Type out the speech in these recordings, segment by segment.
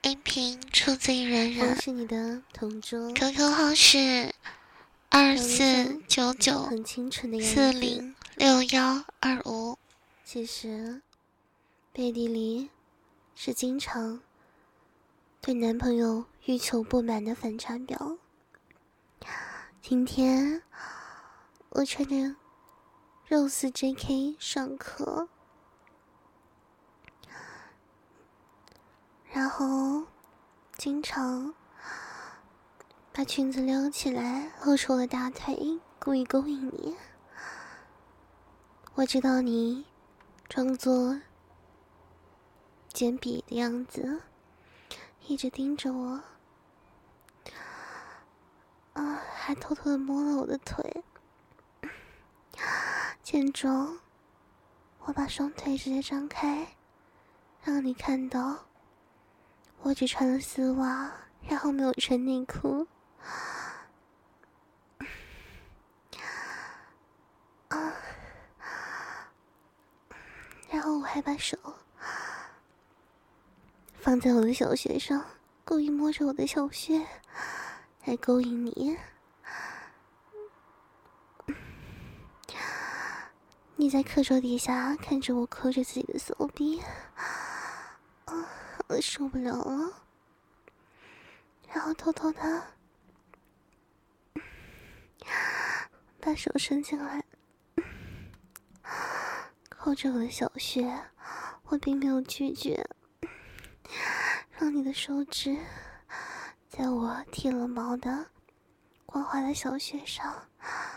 音频出自于人人， 我是你的同桌 QQ 号是2499406125。 其实背地里是经常对男朋友欲求不满的反差表。今天我穿着肉丝 JK 上课，然后经常把裙子撩起来，露出了大腿，故意勾引你。我知道你装作捡笔的样子，一直盯着我，还偷偷的摸了我的腿。见状，我把双腿直接张开，让你看到我只穿了丝袜，然后没有穿内裤。然后我还把手放在我的小穴上，故意摸着我的小穴来勾引你。你在课桌底下看着我抠着自己的手臂，我受不了了，然后偷偷的把手伸进来，抠着我的小穴。我并没有拒绝，让你的手指在我剃了毛的光滑的小穴上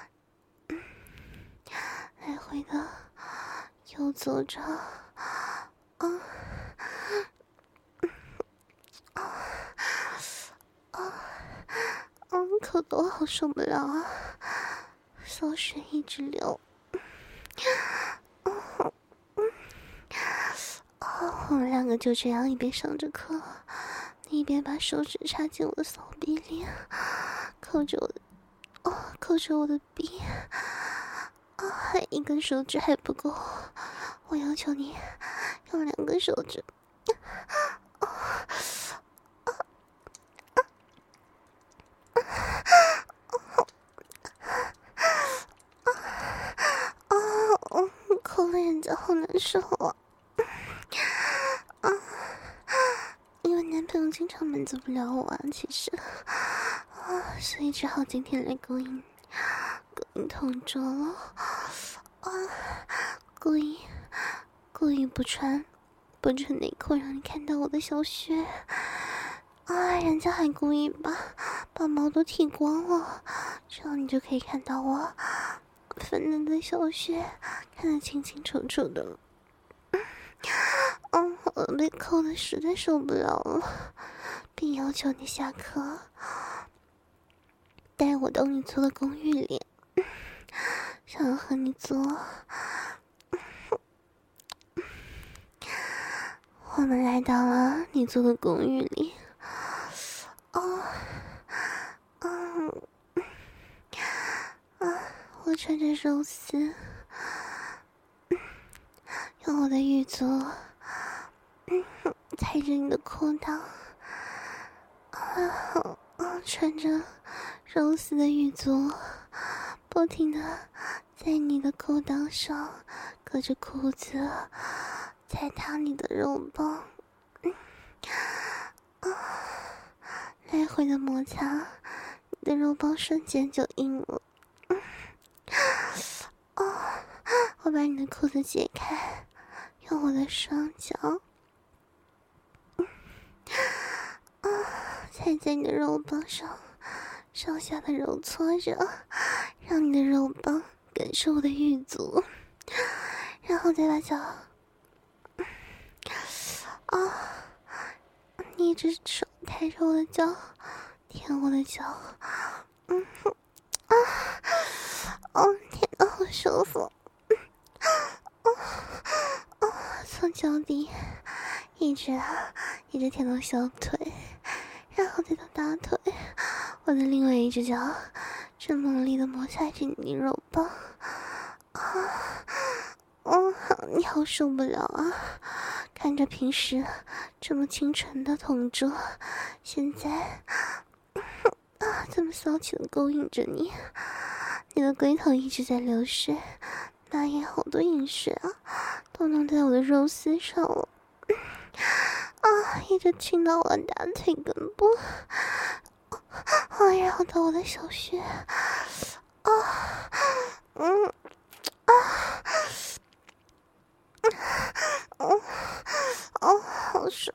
来回的游走着。口都好受不了啊，骚水一直流。我们两个就这样一边上着课，你一边把手指插进我的手臂里，扣着我的臂。还一根手指还不够，我要求你用2根手指。抠了人家好难受啊！因为男朋友经常满足不了我啊，其实所以只好今天来勾引同桌了。故意不穿内裤，让你看到我的小穴。人家还故意把毛都剃光了，这样你就可以看到我粉嫩的小穴，看得清清楚楚的。我被抠的实在受不了了，并要求你下课带我到你租的公寓里，想要和你做。我们来到了你租的公寓里。我穿着肉丝，用我的玉足踩着你的裤裆，穿着肉丝的玉足，不停的在你的裤裆上隔着裤子踩踏你的肉棒，来回的摩擦，你的肉棒瞬间就硬了。我把你的裤子解开，用我的双脚踩在你的肉棒上，上下的揉搓着，让你的肉棒感受我的玉足，然后再把脚你一只手抬着我的脚，舔我的脚，舔得好舒服。从脚底一直舔到小腿，然后再到大腿。我的另外一只脚正猛力的摩擦着你的肉棒。你好受不了啊！ 看着平时这么清纯的同桌，现在这么骚气的勾引着你，你的龟头一直在流水，那也好多饮水啊，都弄在我的肉丝上了。一直亲到我的大腿根部，然后到我的小穴，好爽！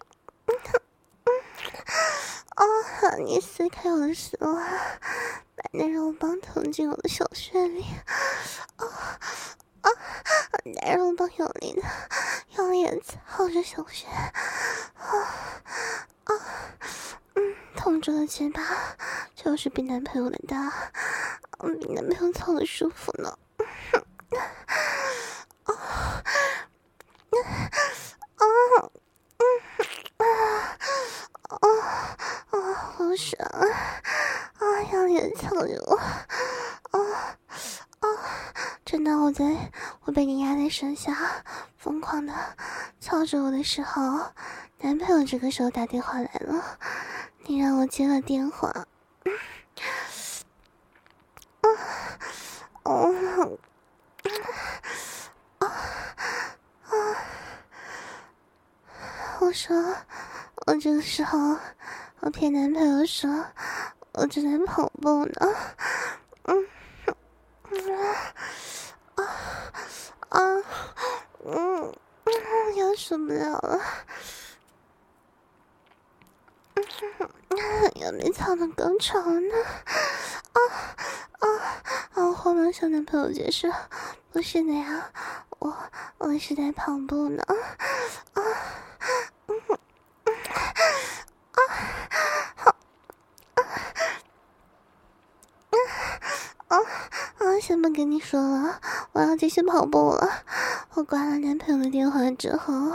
你撕开我的丝袜，把那肉棒捅进我的小穴里，那肉棒用力的操着小穴，痛着的嘴巴就是比男朋友的大，比男朋友操的舒服呢。好爽用力的操着我，正当我被你压在身下，疯狂的操着我的时候，男朋友这个时候打电话来了，你让我接了电话。我说，我这个时候，我骗男朋友说，我正在跑步呢。要受不了了，要没操到高潮呢。我慌忙向男朋友解释，不是的呀，我是在跑步呢。先不跟你说了，我要继续跑步了。我挂了男朋友的电话之后，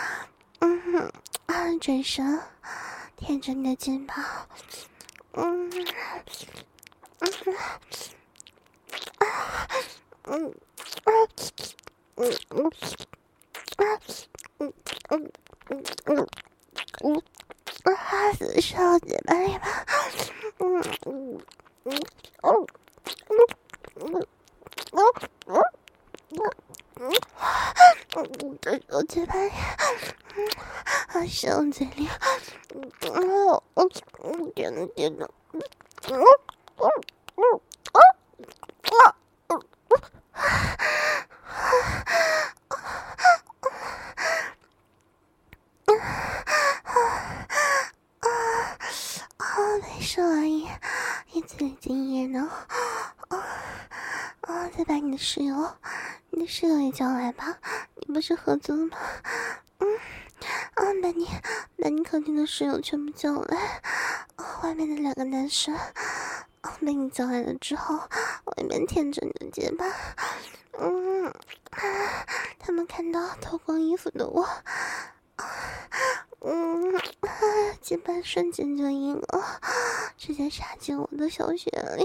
转身舔着你的肩膀，死少姐吧你吧，我嘴巴里，是我嘴里，天呐天呐，没事而已，你嘴里经验呢。再把你的室友也叫来吧，你不是合租吗？把你客厅的室友全部叫来，外面的2个男生，被你叫来了之后，我一边舔着你的肩膀，他们看到脱光衣服的我，肩膀瞬间就硬了，直接插进我的小穴里，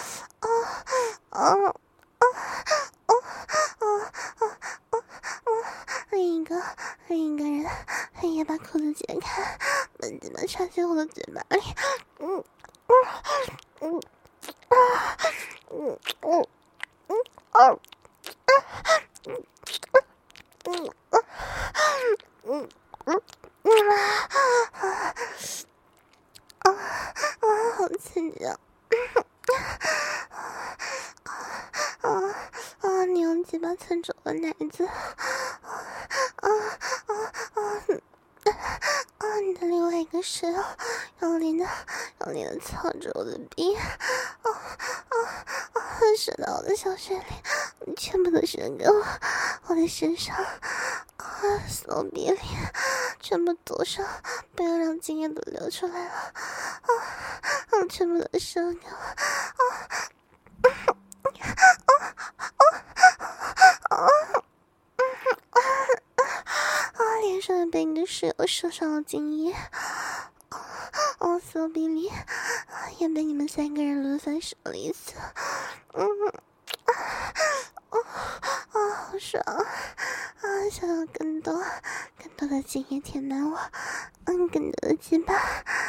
另一个人也把裤子解开，把鸡巴插进我的嘴巴里，好刺激啊！你用鸡巴蹭着我奶子，你的另外一个室友用力的操着我的逼，射到我的小穴里，全部都射给我的身上，手臂里全部堵上，不要让精液都流出来了，全部都射给我，脸上也被你的室友射上了精液，手臂里也被你们3个人轮番射了一次，好爽想要更多多的精液填满我更多的鸡巴，